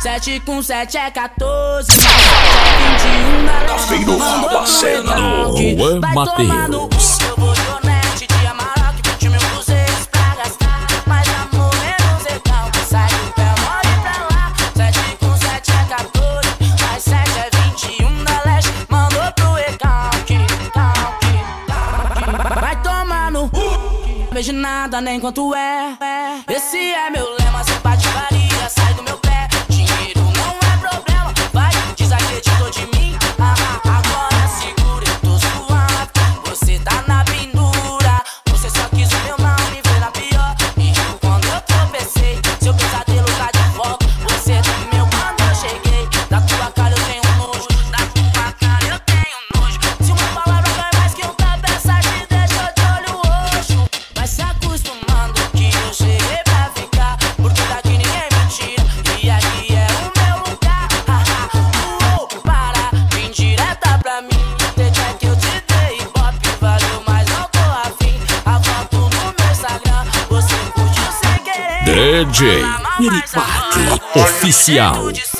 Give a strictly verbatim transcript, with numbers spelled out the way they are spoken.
Sete com sete é quatorze, mais sete é vinte e um. Cafeiro Barbacena, Juan Mateus. Eu vou de honete, de Amarok, vinte mil cruzeiros pra gastar. Mas amor menos legal, sai do pé, mole pra lá. Sete com sete é quatorze, mais sete é vinte e um. Da leste, mandou pro recalque, calque, calque. Vai tomar no não vejo nada nem quanto é. Esse é meu lema, sem patifaria, sai do meu pé. Dinheiro não é problema, vai, desacreditou de mim. Ah, ah, agora segura, eu tô suave. Você tá na pendura, você só quis o meu mal, me ver na pior. E eu quando eu tropecei, seu pesadelo tá de volta. Você temeu quando eu cheguei, da tua cara eu tenho nojo, da tua cara eu tenho nojo. Se uma palavra vai mais que um tapa, essa te deixou de olho roxo. Vai se acostumando que eu cheguei pra ficar, porque daqui ninguém me tira, e aqui é o meu lugar. Ah, ah, uou, para, vem direta pra mim. Deixa que eu te dei ibope, valeu, mas não tô afim. A foto no meu Instagram, você curtiu sem querer. D J Miripaque Oficial.